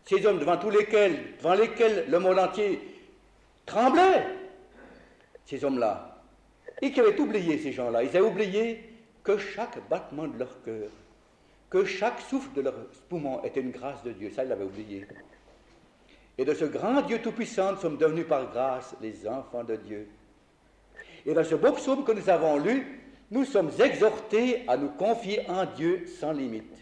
Ces hommes devant lesquels le monde entier tremblait, ces hommes-là, et qui avaient oublié ces gens-là, ils avaient oublié que chaque battement de leur cœur, que chaque souffle de leur poumon était une grâce de Dieu, ça ils l'avaient oublié. Et de ce grand Dieu tout-puissant, nous sommes devenus par grâce les enfants de Dieu. Et dans ce beau psaume que nous avons lu, nous sommes exhortés à nous confier en Dieu sans limite.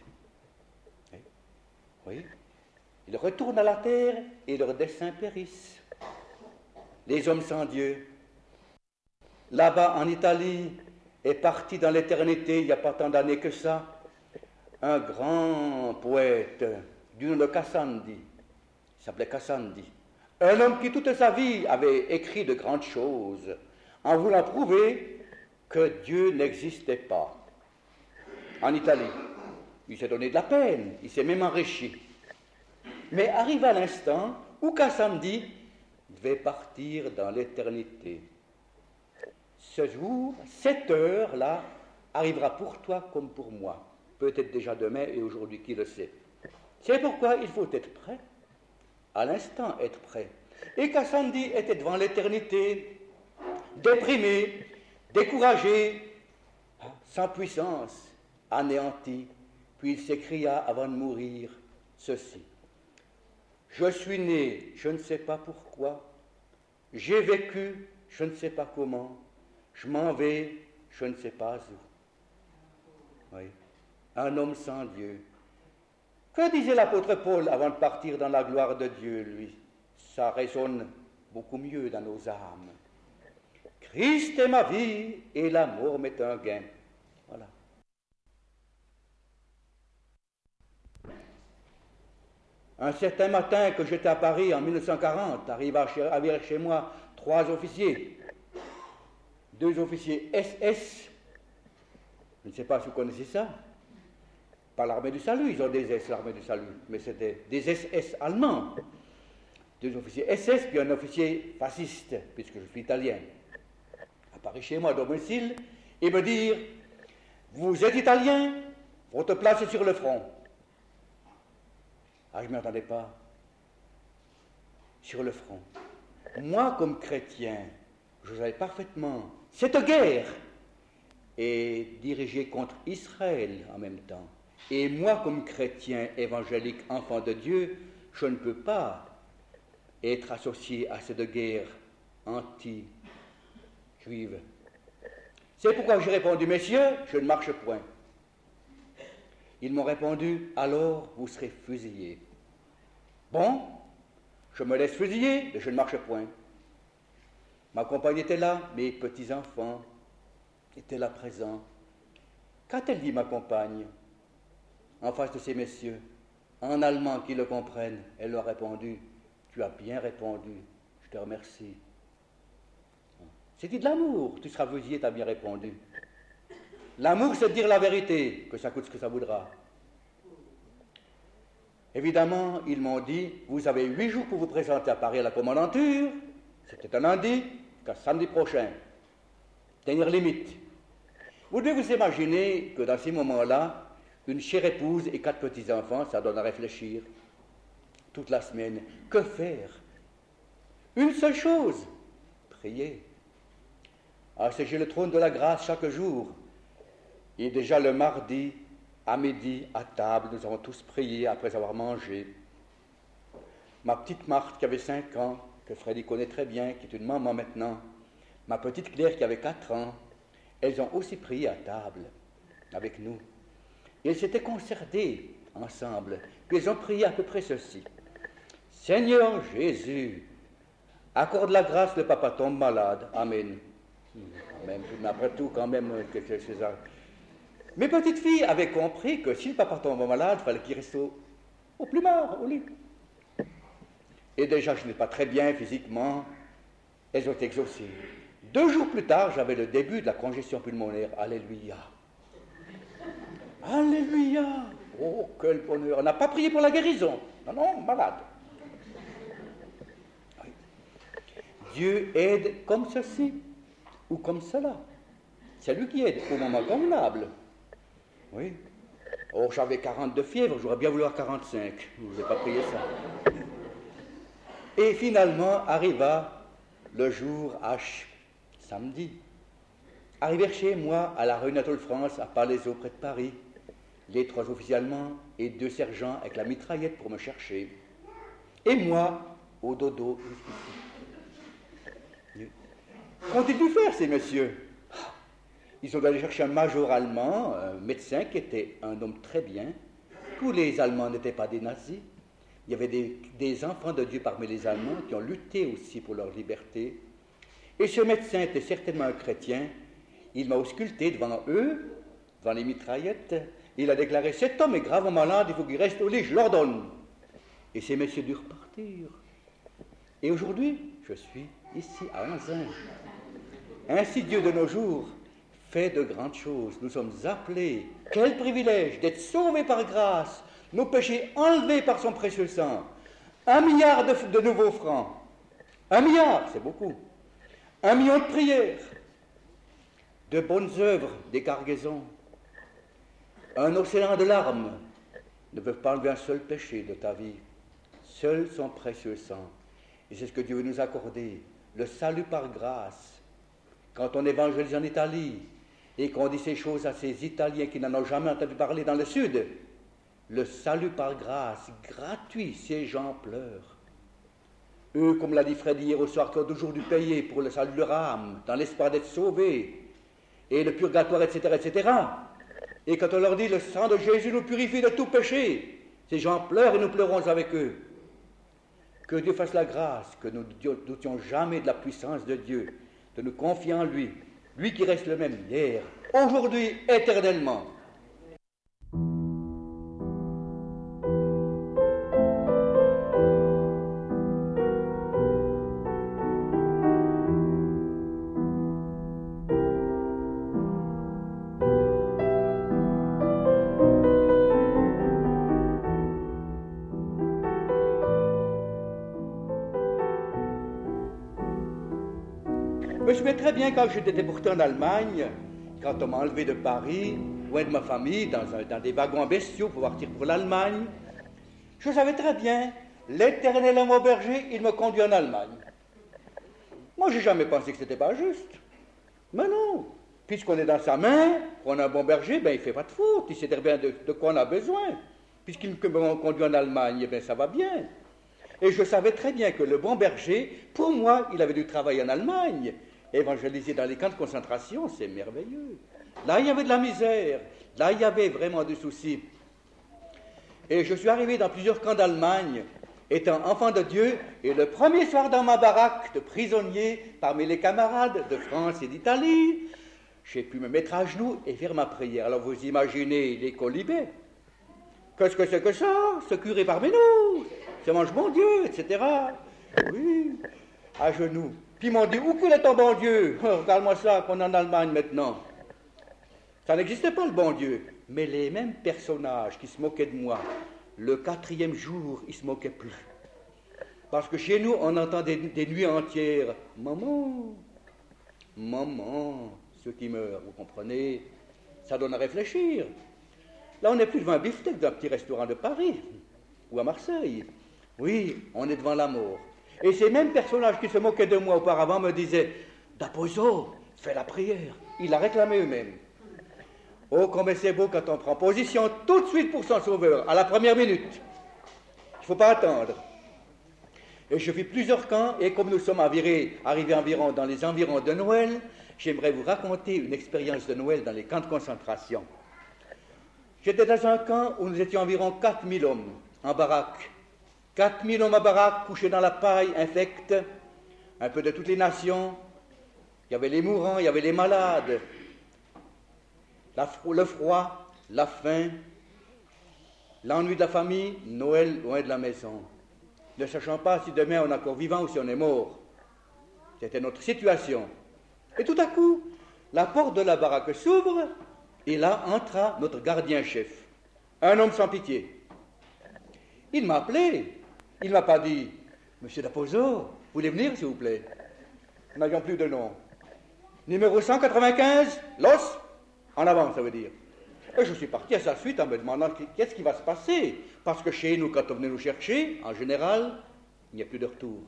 Oui, ils retournent à la terre et leurs desseins périssent. Les hommes sans Dieu. Là-bas en Italie, est parti dans l'éternité, il n'y a pas tant d'années que ça, un grand poète du nom de Cassandi. Il s'appelait Cassandi. Un homme qui toute sa vie avait écrit de grandes choses en voulant prouver que Dieu n'existait pas. En Italie, il s'est donné de la peine, il s'est même enrichi. Mais arriva l'instant où Cassandi devait partir dans l'éternité. Ce jour, cette heure-là, arrivera pour toi comme pour moi. Peut-être déjà demain et aujourd'hui, qui le sait. C'est pourquoi il faut être prêt, à l'instant être prêt. Et Cassandi était devant l'éternité, déprimé, découragé, sans puissance, anéanti. Puis il s'écria avant de mourir ceci. Je suis né, je ne sais pas pourquoi. J'ai vécu, je ne sais pas comment. Je m'en vais, je ne sais pas où. Oui. Un homme sans Dieu. Que disait l'apôtre Paul avant de partir dans la gloire de Dieu, lui? Ça résonne beaucoup mieux dans nos âmes. Christ est ma vie et l'amour m'est un gain. Voilà. Un certain matin que j'étais à Paris en 1940, arrivèrent chez moi 3 officiers. 2 officiers SS. Je ne sais pas si vous connaissez ça. Pas l'armée du salut, ils ont des S, l'armée du salut, mais c'était des SS allemands. 2 officiers SS, puis un officier fasciste, puisque je suis italien. Apparaît chez moi à domicile et me dire vous êtes italien, votre place est sur le front. Ah, je ne m'y attendais pas. Sur le front. Moi, comme chrétien, je savais parfaitement, cette guerre est dirigée contre Israël en même temps. Et moi, comme chrétien évangélique, enfant de Dieu, je ne peux pas être associé à cette guerre anti-juive. C'est pourquoi j'ai répondu, messieurs, je ne marche point. Ils m'ont répondu, alors vous serez fusillés. Bon, je me laisse fusiller, mais je ne marche point. Ma compagne était là, mes petits-enfants étaient là présents. Qu'a-t-elle dit, ma compagne, en face de ces messieurs, en allemand qui le comprennent? Elle leur a répondu, tu as bien répondu, je te remercie. C'est dit de l'amour, tu seras fusillé, tu as bien répondu. L'amour, c'est de dire la vérité, que ça coûte ce que ça voudra. Évidemment, ils m'ont dit, vous avez 8 jours pour vous présenter à Paris à la commandanture, c'était un lundi, jusqu'à samedi prochain. Dernière limite. Vous devez vous imaginer que dans ces moments-là, une chère épouse et 4 petits-enfants, ça donne à réfléchir. Toute la semaine, que faire? Une seule chose, prier. Asséger le trône de la grâce chaque jour. Et déjà le mardi, à midi, à table, nous avons tous prié après avoir mangé. Ma petite Marthe, qui avait 5 ans, que Freddy connaît très bien, qui est une maman maintenant, ma petite Claire, qui avait 4 ans, elles ont aussi prié à table avec nous. Et elles s'étaient concertées ensemble. Puis elles ont prié à peu près ceci. Seigneur Jésus, accorde la grâce, le papa tombe malade. Amen. Amen. Mais après tout, quand même, c'est ça. Mes petites filles avaient compris que si le papa tombe malade, il fallait qu'il reste au plumard, au lit. Et déjà, je n'étais pas très bien physiquement. Elles ont été exaucées. 2 jours plus tard, j'avais le début de la congestion pulmonaire. Alléluia. Alléluia. Oh, quel bonheur. On n'a pas prié pour la guérison. Non, non, malade. Oui. Dieu aide comme ceci ou comme cela. C'est lui qui aide au moment convenable. Oui. Oh, j'avais 40 de fièvre, j'aurais bien voulu avoir 45. Je n'ai pas prié ça. Et finalement arriva le jour H, samedi. Arrivèrent chez moi à la rue Anatole-France, à Palaiseau, près de Paris, les 3 officiers allemands et 2 sergents avec la mitraillette pour me chercher. Et moi, au dodo, ici. Qu'ont-ils dû faire, ces messieurs? Ils sont allés chercher un major allemand, un médecin qui était un homme très bien. Tous les Allemands n'étaient pas des nazis. Il y avait des enfants de Dieu parmi les Allemands qui ont lutté aussi pour leur liberté. Et ce médecin était certainement un chrétien. Il m'a ausculté devant eux, devant les mitraillettes. Il a déclaré: cet homme est gravement malade, il faut qu'il reste au lit, je l'ordonne. Et ces messieurs durent partir. Et aujourd'hui, je suis ici à Anzin. Ainsi Dieu de nos jours fait de grandes choses. Nous sommes appelés, quel privilège d'être sauvés par grâce, nos péchés enlevés par son précieux sang. 1 milliard de nouveaux francs. 1 milliard, c'est beaucoup. 1 million de prières, de bonnes œuvres, des cargaisons. Un océan de larmes ne peut pas enlever un seul péché de ta vie. Seul son précieux sang. Et c'est ce que Dieu veut nous accorder, le salut par grâce. Quand on évangélise en Italie et qu'on dit ces choses à ces Italiens qui n'en ont jamais entendu parler dans le Sud, le salut par grâce, gratuit, ces gens pleurent. Eux, comme l'a dit Fred hier au soir, qui ont toujours dû payer pour le salut de leur âme, dans l'espoir d'être sauvés, et le purgatoire, etc., etc. Et quand on leur dit le sang de Jésus nous purifie de tout péché, ces gens pleurent et nous pleurons avec eux. Que Dieu fasse la grâce, que nous ne doutions jamais de la puissance de Dieu, de nous confier en lui, lui qui reste le même hier, aujourd'hui, éternellement. Je me souviens très bien quand j'étais déporté en Allemagne, quand on m'a enlevé de Paris, loin de ma famille, dans des wagons bestiaux pour partir pour l'Allemagne. Je savais très bien, l'Éternel est mon berger, il me conduit en Allemagne. Moi, j'ai jamais pensé que c'était pas juste. Mais non, puisqu'on est dans sa main, qu'on a un bon berger, ben il fait pas de faute, il sait très bien de quoi on a besoin. Puisqu'il me conduit en Allemagne, eh bien ça va bien. Et je savais très bien que le bon berger, pour moi, il avait du travail en Allemagne. Évangéliser dans les camps de concentration, c'est merveilleux. Là, il y avait de la misère. Là, il y avait vraiment du souci. Et je suis arrivé dans plusieurs camps d'Allemagne, étant enfant de Dieu, et le premier soir dans ma baraque de prisonnier, parmi les camarades de France et d'Italie, j'ai pu me mettre à genoux et faire ma prière. Alors vous imaginez les colibés. Qu'est-ce que c'est que ça? Ce curé parmi nous, c'est mange mon Dieu, etc. Oui, à genoux. Puis ils m'ont dit, où qu'il est ton bon Dieu? Oh, regarde-moi ça, qu'on est en Allemagne maintenant. Ça n'existait pas le bon Dieu. Mais les mêmes personnages qui se moquaient de moi, le 4e jour, ils ne se moquaient plus. Parce que chez nous, on entend des nuits entières. Maman, maman, ceux qui meurent, vous comprenez? Ça donne à réfléchir. Là, on n'est plus devant un beefsteak d'un petit restaurant de Paris ou à Marseille. Oui, on est devant la mort. Et ces mêmes personnages qui se moquaient de moi auparavant me disaient « Dapoiseau, fais la prière ». Ils la réclamaient eux-mêmes. Oh, combien c'est beau quand on prend position tout de suite pour son sauveur, à la première minute. Il ne faut pas attendre. Et je vis plusieurs camps, et comme nous sommes arrivés environ dans les environs de Noël, j'aimerais vous raconter une expérience de Noël dans les camps de concentration. J'étais dans un camp où nous étions environ 4000 hommes en baraque. 4000 hommes en baraque, couchés dans la paille, infects, un peu de toutes les nations. Il y avait les mourants, il y avait les malades, le froid, la faim, l'ennui de la famille, Noël loin de la maison. Ne sachant pas si demain on est encore vivant ou si on est mort. C'était notre situation. Et tout à coup, la porte de la baraque s'ouvre, et là entra notre gardien-chef, un homme sans pitié. Il m'a appelé. Il ne m'a pas dit « Monsieur Dapoiseau, vous voulez venir, s'il vous plaît ?» Nous n'avions plus de nom. Numéro 195, Los, en avant, ça veut dire. Et je suis parti à sa suite en me demandant qu'est-ce qui va se passer. Parce que chez nous, quand on venait nous chercher, en général, il n'y a plus de retour.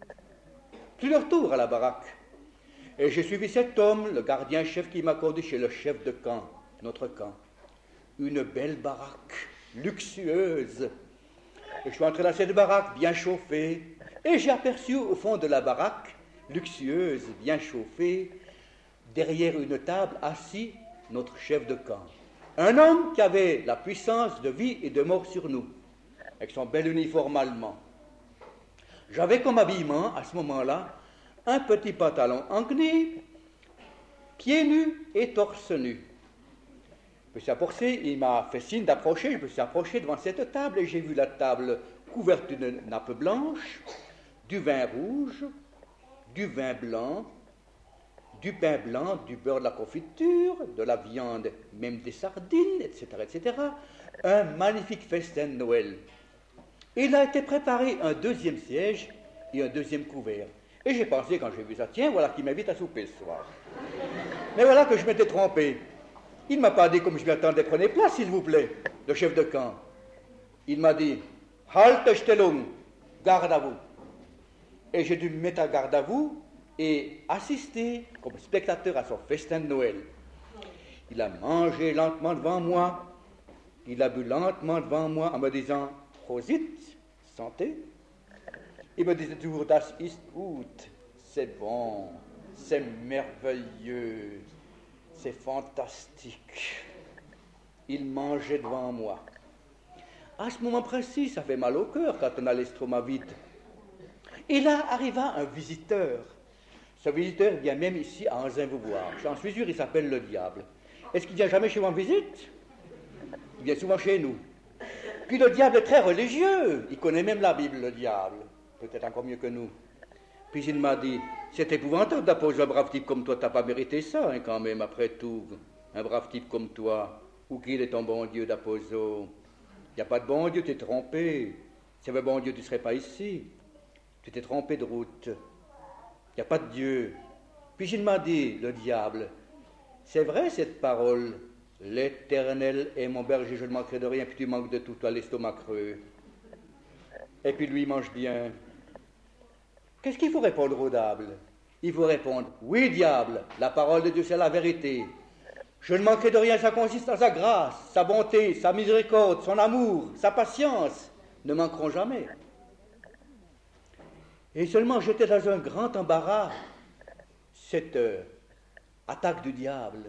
Plus de retour à la baraque. Et j'ai suivi cet homme, le gardien-chef qui m'a conduit chez le chef de camp, notre camp. Une belle baraque, luxueuse. Et je suis entré dans cette baraque bien chauffée, et j'ai aperçu au fond de la baraque, luxueuse, bien chauffée, derrière une table, assis notre chef de camp. Un homme qui avait la puissance de vie et de mort sur nous, avec son bel uniforme allemand. J'avais comme habillement, à ce moment-là, un petit pantalon en gris, pieds nus et torse nu. Je me suis approché, il m'a fait signe d'approcher, je me suis approché devant cette table et j'ai vu la table couverte d'une nappe blanche, du vin rouge, du vin blanc, du pain blanc, du beurre de la confiture, de la viande, même des sardines, etc., etc. Un magnifique festin de Noël. Il a été préparé un deuxième siège et un deuxième couvert. Et j'ai pensé, quand j'ai vu ça, tiens, voilà qui m'invite à souper ce soir. Mais voilà que je m'étais trompé. Il ne m'a pas dit, comme je m'y attendais, prenez place, s'il vous plaît, le chef de camp. Il m'a dit, halte Stellung, garde à vous. Et j'ai dû me mettre à garde à vous et assister comme spectateur à son festin de Noël. Il a mangé lentement devant moi, il a bu lentement devant moi en me disant, Prosit, santé. Il me disait toujours, das ist gut, c'est bon, c'est merveilleux, c'est fantastique. Il mangeait devant moi. À ce moment précis, ça fait mal au cœur quand on a l'estomac vide. Et là arriva un visiteur. Ce visiteur vient même ici à Anzin vous voir. J'en suis sûr, il s'appelle le diable. Est-ce qu'il vient jamais chez moi en visite? Il vient souvent chez nous. Puis le diable est très religieux. Il connaît même la Bible, le diable. Peut-être encore mieux que nous. Puis il m'a dit, c'est épouvantable d'apposer un brave type comme toi, t'as pas mérité ça, hein, quand même, après tout. Un brave type comme toi. Où qu'il est ton bon Dieu d'Aposo? Il n'y a pas de bon Dieu, tu t'es trompé. S'il y avait bon Dieu, tu ne serais pas ici. Tu t'es trompé de route. Il n'y a pas de Dieu. Puis il m'a dit, le diable, c'est vrai cette parole, l'Éternel est mon berger, je ne manquerai de rien, puis tu manques de tout, toi l'estomac creux. Et puis lui, il mange bien. Qu'est-ce qu'il faut répondre au diable? Il faut répondre, oui diable, la parole de Dieu c'est la vérité. Je ne manquerai de rien, ça consiste en sa grâce, sa bonté, sa miséricorde, son amour, sa patience, ne manqueront jamais. Et seulement j'étais dans un grand embarras, cette attaque du diable.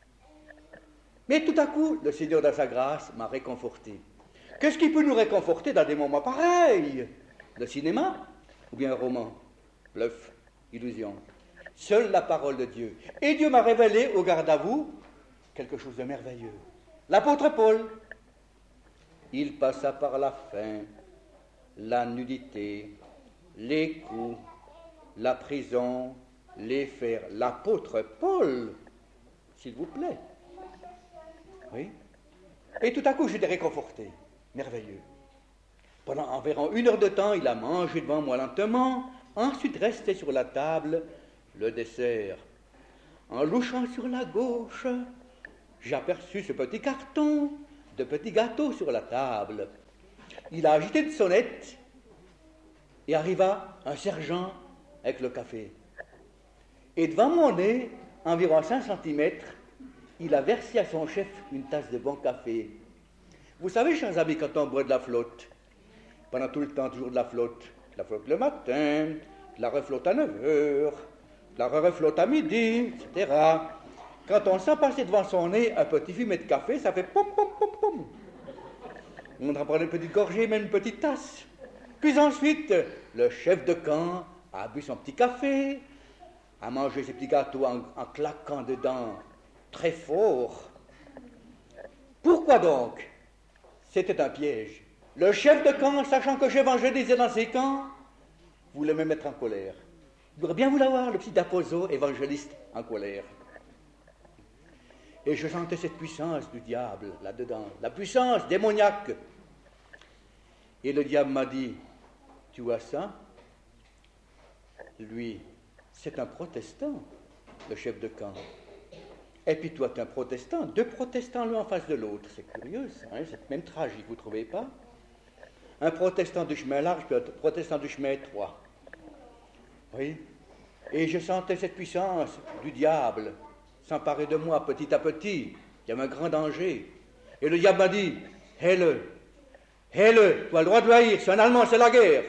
Mais tout à coup, le Seigneur dans sa grâce m'a réconforté. Qu'est-ce qui peut nous réconforter dans des moments pareils? Le cinéma ou bien un roman? Bluff, illusion. Seule la parole de Dieu. Et Dieu m'a révélé, au garde à vous, quelque chose de merveilleux. L'apôtre Paul, il passa par la faim, la nudité, les coups, la prison, les fers. L'apôtre Paul, s'il vous plaît. Oui. Et tout à coup, j'étais réconforté. Merveilleux. Pendant environ 1 heure de temps, il a mangé devant moi lentement, ensuite restait sur la table le dessert. En louchant sur la gauche, j'aperçus ce petit carton de petits gâteaux sur la table. Il a agité une sonnette et arriva un sergent avec le café. Et devant mon nez, environ à 5 centimètres, il a versé à son chef une tasse de bon café. Vous savez, chers amis, quand on boit de la flotte, pendant tout le temps, toujours de la flotte le matin, de la reflotte à 9 heures, de la reflotte à midi, etc. Quand on sent passer devant son nez un petit fumet de café, ça fait pom, pom, pom, pom. On en prend une petite gorgée, même une petite tasse. Puis ensuite, le chef de camp a bu son petit café, a mangé ses petits gâteaux en claquant dedans très fort. Pourquoi donc? C'était un piège. Le chef de camp, sachant que j'évangélisais dans ses camps, voulait me mettre en colère. Il voudrait bien vouloir voir le petit Daposo, évangéliste, en colère. Et je sentais cette puissance du diable là-dedans, la puissance démoniaque. Et le diable m'a dit, tu vois ça? Lui, c'est un protestant, le chef de camp. Et puis toi, tu es un protestant, 2 protestants l'un en face de l'autre. C'est curieux, ça, hein, c'est même tragique, vous ne trouvez pas? Un protestant du chemin large, puis un protestant du chemin étroit. Oui. Et je sentais cette puissance du diable s'emparer de moi petit à petit. Il y avait un grand danger. Et le diable m'a dit, hais-le, tu as le droit de le haïr, c'est un Allemand, c'est la guerre.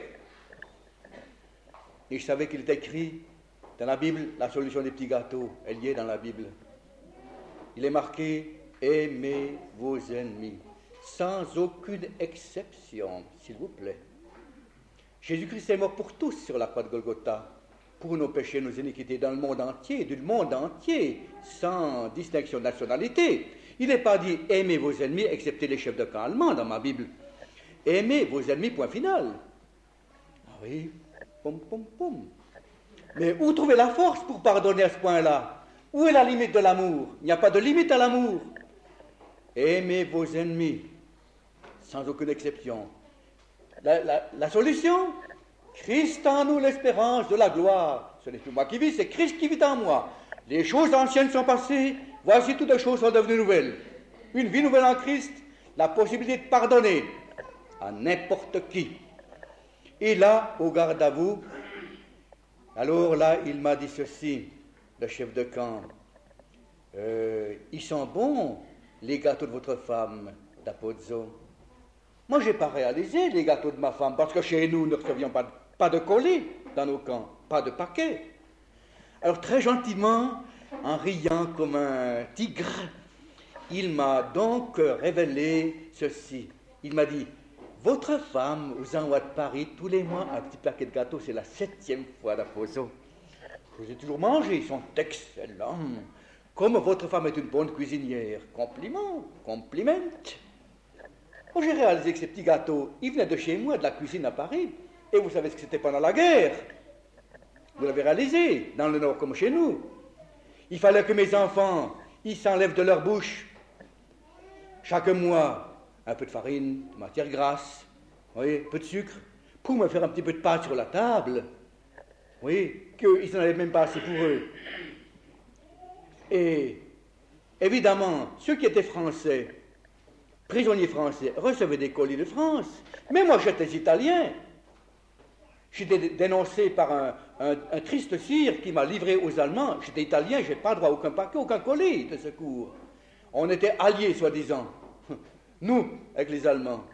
Et je savais qu'il est écrit dans la Bible, la solution des petits gâteaux, elle y est dans la Bible. Il est marqué, aimez vos ennemis, sans aucune exception, s'il vous plaît. Jésus-Christ est mort pour tous sur la croix de Golgotha, pour nos péchés, nos iniquités, dans le monde entier, du monde entier, sans distinction de nationalité. Il n'est pas dit, aimez vos ennemis, excepté les chefs de camp allemands dans ma Bible. Aimez vos ennemis, point final. Ah oui, pom, pom, pom. Mais où trouver la force pour pardonner à ce point-là? Où est la limite de l'amour? Il n'y a pas de limite à l'amour. Aimez vos ennemis, sans aucune exception. La solution? Christ en nous, l'espérance de la gloire. Ce n'est plus moi qui vis, c'est Christ qui vit en moi. Les choses anciennes sont passées, voici toutes les choses sont devenues nouvelles. Une vie nouvelle en Christ, la possibilité de pardonner à n'importe qui. Et là, au garde à vous, alors là, il m'a dit ceci, le chef de camp. Ils sont bons, les gâteaux de votre femme, d'Apozzo. Moi, je n'ai pas réalisé les gâteaux de ma femme, parce que chez nous, nous ne recevions pas de colis dans nos camps, pas de paquets. Alors, très gentiment, en riant comme un tigre, il m'a donc révélé ceci. Il m'a dit, votre femme vous envoie de Paris tous les mois un petit paquet de gâteaux, c'est la 7e fois d'Apozzo. Je les ai toujours mangés, ils sont excellents. Comme votre femme est une bonne cuisinière, compliment. Moi, j'ai réalisé que ces petits gâteaux, ils venaient de chez moi, de la cuisine à Paris. Et vous savez ce que c'était pendant la guerre. Vous l'avez réalisé, dans le Nord comme chez nous. Il fallait que mes enfants, ils s'enlèvent de leur bouche, chaque mois, un peu de farine, de matière grasse, oui, un peu de sucre, pour me faire un petit peu de pâte sur la table. Oui, qu'ils n'en avaient même pas assez pour eux. Et évidemment, ceux qui étaient français, prisonniers français, recevaient des colis de France. Mais moi, j'étais italien. J'étais dénoncé par un triste sire qui m'a livré aux Allemands. J'étais italien, je n'ai pas droit à aucun paquet, aucun colis de secours. On était alliés, soi-disant. Nous, avec les Allemands.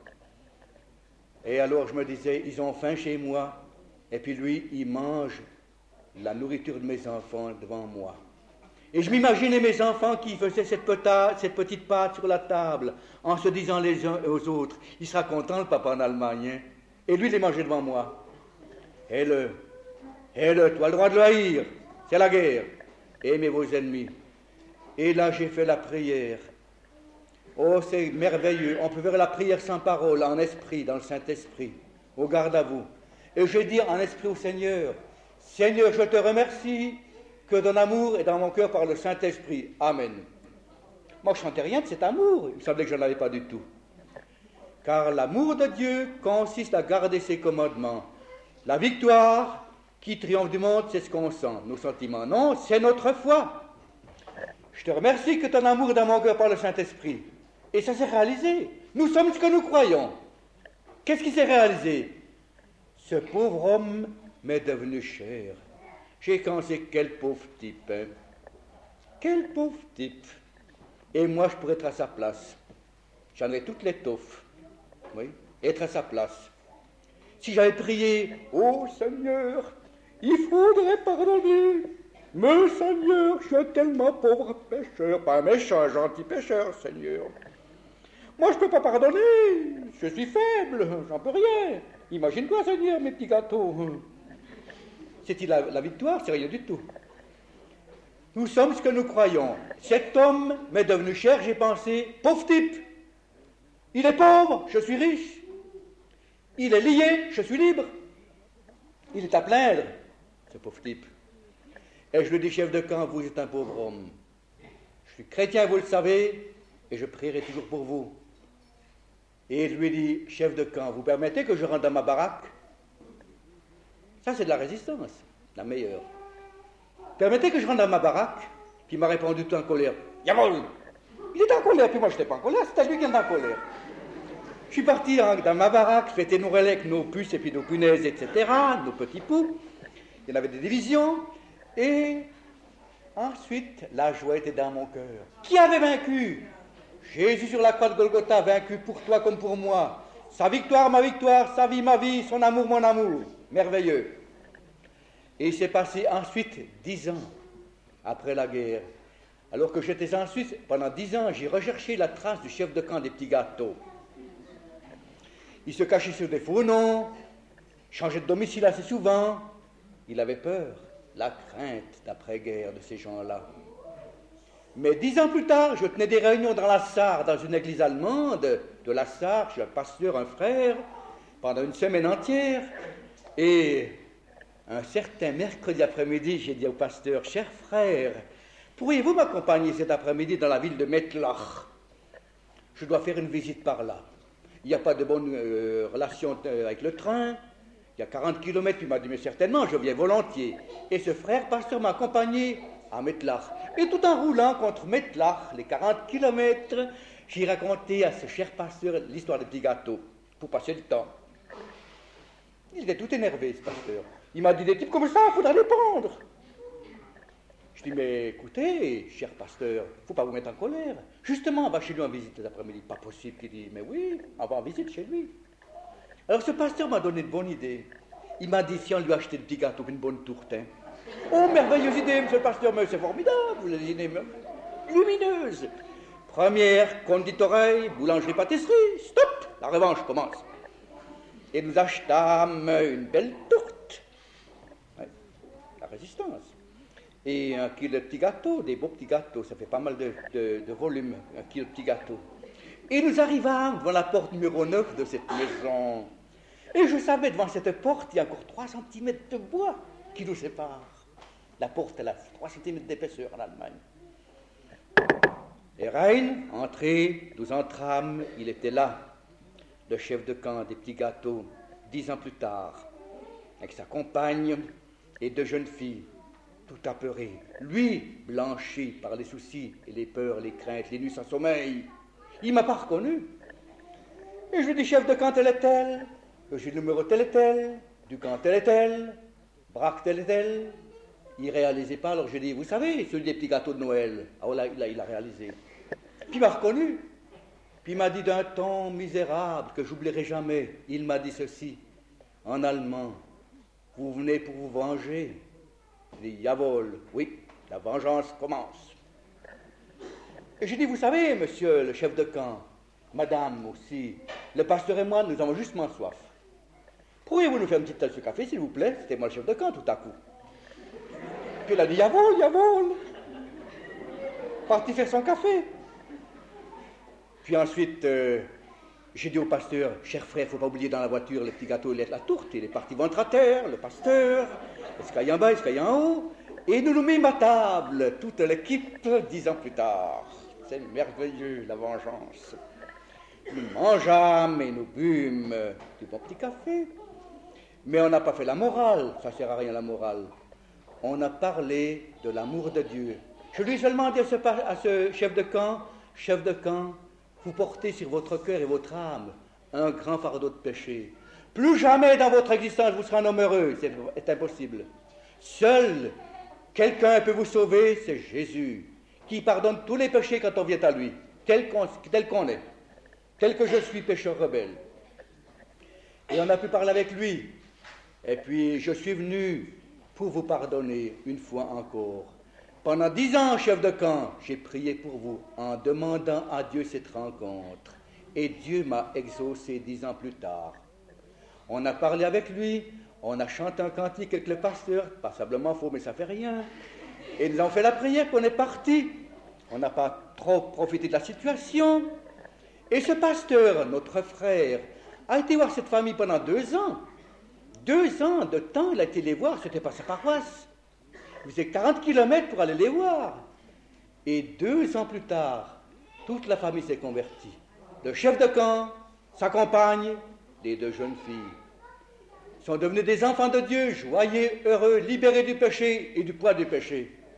Et alors, je me disais, ils ont faim chez moi. Et puis lui, il mange la nourriture de mes enfants devant moi. Et je m'imaginais mes enfants qui faisaient cette petite pâte sur la table, en se disant les uns aux autres, il sera content le papa en Allemagne, hein? Et lui, il les mangeait devant moi. Hais-le, tu as le droit de le haïr, c'est la guerre. Aimez vos ennemis. Et là, j'ai fait la prière. Oh, c'est merveilleux, on peut faire la prière sans parole, en esprit, dans le Saint-Esprit, au garde à vous. Et je dis en esprit au Seigneur, Seigneur, je te remercie que ton amour est dans mon cœur par le Saint-Esprit. Amen. Moi, je ne sentais rien de cet amour. Il semblait que je n'en avais pas du tout. Car l'amour de Dieu consiste à garder ses commandements. La victoire qui triomphe du monde, c'est ce qu'on sent. Nos sentiments, non, c'est notre foi. Je te remercie que ton amour est dans mon cœur par le Saint-Esprit. Et ça s'est réalisé. Nous sommes ce que nous croyons. Qu'est-ce qui s'est réalisé? Ce pauvre homme m'est devenu cher. J'ai pensé, quel pauvre type, hein? Quel pauvre type. Et moi, je pourrais être à sa place. J'en ai toute l'étoffe. Oui, être à sa place. Si j'avais prié, ô Seigneur, il faudrait pardonner. Mais Seigneur, je suis tellement pauvre pécheur, pas un méchant, gentil pécheur, Seigneur. Moi, je ne peux pas pardonner. Je suis faible, j'en peux rien. Imagine-toi, Seigneur, mes petits gâteaux. C'est-il la victoire? C'est rien du tout. Nous sommes ce que nous croyons. Cet homme m'est devenu cher, j'ai pensé, pauvre type. Il est pauvre, je suis riche. Il est lié, je suis libre. Il est à plaindre, ce pauvre type. Et je lui dis, chef de camp, vous êtes un pauvre homme. Je suis chrétien, vous le savez, et je prierai toujours pour vous. Et je lui dis, chef de camp, vous permettez que je rentre dans ma baraque? Ça, c'est de la résistance, la meilleure. Permettez que je rentre dans ma baraque? Puis il m'a répondu tout en colère, Jawohl. Il était en colère, puis moi je n'étais pas en colère, c'était lui qui était en colère. Je suis parti dans ma baraque, fêter nos relais avec nos puces et puis nos punaises, etc., nos petits poux. Il y en avait des divisions. Et ensuite, la joie était dans mon cœur. Qui avait vaincu? Jésus sur la croix de Golgotha, vaincu pour toi comme pour moi. Sa victoire, ma victoire, sa vie, ma vie, son amour, mon amour. Merveilleux. Et il s'est passé ensuite 10 ans après la guerre. Alors que j'étais en Suisse, pendant 10 ans, j'ai recherché la trace du chef de camp des petits gâteaux. Il se cachait sur des faux noms, changeait de domicile assez souvent. Il avait peur, la crainte d'après-guerre de ces gens-là. Mais 10 ans plus tard, je tenais des réunions dans la Sarre, dans une église allemande de la Sarre, chez un pasteur, un frère, pendant une semaine entière. Et un certain mercredi après-midi, j'ai dit au pasteur, cher frère, pourriez-vous m'accompagner cet après-midi dans la ville de Mettlach? Je dois faire une visite par là. Il n'y a pas de bonne relation avec le train. Il y a 40 km, puis il m'a dit, mais certainement, je viens volontiers. Et ce frère pasteur m'a accompagné à Mettlach. Et tout en roulant contre Mettlach, les 40 km, j'ai raconté à ce cher pasteur l'histoire des petits gâteaux, pour passer le temps. Il était tout énervé, ce pasteur. Il m'a dit, des types comme ça, il faudra les pendre. Je dis, mais écoutez, cher pasteur, il ne faut pas vous mettre en colère. Justement, on va chez lui en visite cet après-midi. Pas possible. Il dit, mais oui, on va en visite chez lui. Alors ce pasteur m'a donné une bonne idée. Il m'a dit, si on lui achetait des petits gâteaux, une bonne tourte. Hein. Oh, merveilleuse idée, monsieur le pasteur, mais c'est formidable, les idées lumineuses. Première, conditoreille, boulangerie, pâtisserie, stop, la revanche commence. Et nous achetâmes une belle tourte. Ouais, la résistance. Et un kilo de petits gâteaux, des beaux petits gâteaux, ça fait pas mal de volume, un kilo de petits gâteaux. Et nous arrivâmes devant la porte numéro 9 de cette maison. Et je savais, devant cette porte, il y a encore 3 cm de bois qui nous séparent. La porte, elle a 3 cm d'épaisseur en Allemagne. Et Rein, entré, nous entrâmes, il était là, le chef de camp des petits gâteaux, 10 ans plus tard, avec sa compagne et 2 jeunes filles, tout apeurées. Lui, blanchi par les soucis et les peurs, les craintes, les nuits sans sommeil. Il ne m'a pas reconnu. Et je lui dis, chef de camp tel et tel, j'ai le numéro tel et tel, du camp tel et tel, braque tel et tel. Il ne réalisait pas, alors j'ai dit, vous savez, celui des petits gâteaux de Noël. Ah là, il a réalisé. Puis il m'a reconnu. Puis il m'a dit d'un ton misérable que j'oublierai jamais. Il m'a dit ceci, en allemand, vous venez pour vous venger. J'ai dit, jawohl, oui, la vengeance commence. Et j'ai dit, vous savez, monsieur le chef de camp, madame aussi, le pasteur et moi, nous avons justement soif. Pourriez-vous nous faire une petite tasse de café, s'il vous plaît? C'était moi le chef de camp, tout à coup. Puis il a dit, jawohl, jawohl. Parti faire son café. Puis ensuite, j'ai dit au pasteur, cher frère, il ne faut pas oublier dans la voiture les petits gâteaux et la tourte. Il est parti ventre à terre, le pasteur, escalier en bas, escalier en haut. Et nous nous mîmes à table, toute l'équipe, 10 ans plus tard. C'est merveilleux, la vengeance. Nous mangeâmes et nous bûmes du bon petit café. Mais on n'a pas fait la morale, ça ne sert à rien la morale. On a parlé de l'amour de Dieu. Je lui ai seulement dit à ce chef de camp, vous portez sur votre cœur et votre âme un grand fardeau de péché. Plus jamais dans votre existence vous serez un homme heureux, c'est impossible. Seul quelqu'un peut vous sauver, c'est Jésus, qui pardonne tous les péchés quand on vient à lui, tel qu'on est, tel que je suis pécheur rebelle. Et on a pu parler avec lui. Et puis je suis venu pour vous pardonner une fois encore. Pendant 10 ans, chef de camp, j'ai prié pour vous en demandant à Dieu cette rencontre. Et Dieu m'a exaucé 10 ans plus tard. On a parlé avec lui, on a chanté un cantique avec le pasteur, passablement faux, mais ça fait rien. Et nous avons fait la prière, puis on est parti. On n'a pas trop profité de la situation. Et ce pasteur, notre frère, a été voir cette famille pendant 2 ans. 2 ans de temps, il a été les voir, c'était pas sa paroisse. Il faisait 40 km pour aller les voir. Et 2 ans plus tard, toute la famille s'est convertie. Le chef de camp, sa compagne, les 2 jeunes filles sont devenus des enfants de Dieu, joyeux, heureux, libérés du péché et du poids du péché.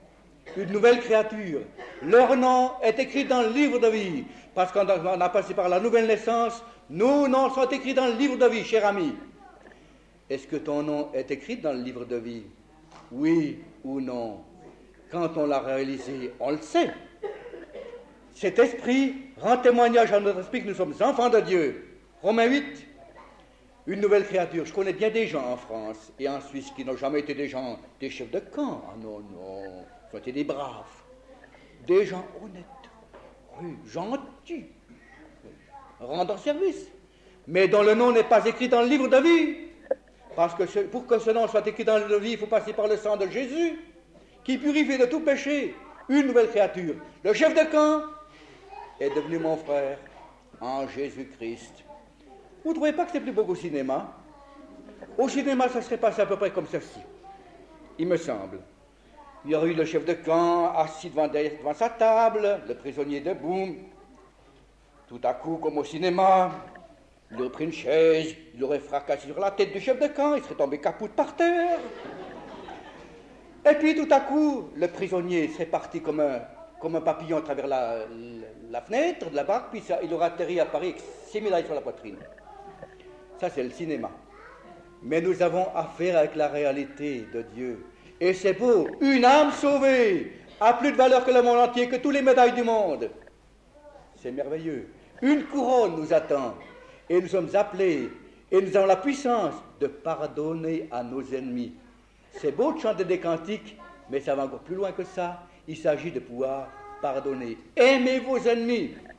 une nouvelle créature. Leur nom est écrit dans le livre de vie, parce qu'on a passé par la nouvelle naissance, nos noms sont écrits dans le livre de vie, cher ami. Est-ce que ton nom est écrit dans le livre de vie? Oui ou non? Quand on l'a réalisé, on le sait. Cet esprit rend témoignage à notre esprit que nous sommes enfants de Dieu. Romains 8, une nouvelle créature. Je connais bien des gens en France et en Suisse qui n'ont jamais été des gens, des chefs de camp. Ah non, non, ils ont été des braves, des gens honnêtes, oui, gentils, rendant service, mais dont le nom n'est pas écrit dans le livre de vie. Parce que pour que ce nom soit écrit dans le livre de vie, il faut passer par le sang de Jésus, qui purifie de tout péché. Une nouvelle créature. Le chef de camp est devenu mon frère en Jésus-Christ. Vous ne trouvez pas que c'est plus beau qu'au cinéma? Au cinéma, ça serait passé à peu près comme ceci, il me semble. Il y aurait eu le chef de camp assis devant sa table, le prisonnier debout. Tout à coup, comme au cinéma, il aurait pris une chaise, il aurait fracassé sur la tête du chef de camp, il serait tombé capoute par terre. Et puis tout à coup, le prisonnier serait parti comme un papillon à travers la fenêtre de la barque, puis il aurait atterri à Paris avec 6 médailles sur la poitrine. Ça, c'est le cinéma. Mais nous avons affaire avec la réalité de Dieu. Et c'est beau, une âme sauvée a plus de valeur que le monde entier, que toutes les médailles du monde. C'est merveilleux. Une couronne nous attend. Et nous sommes appelés, et nous avons la puissance de pardonner à nos ennemis. C'est beau de chanter des cantiques, mais ça va encore plus loin que ça. Il s'agit de pouvoir pardonner. Aimez vos ennemis.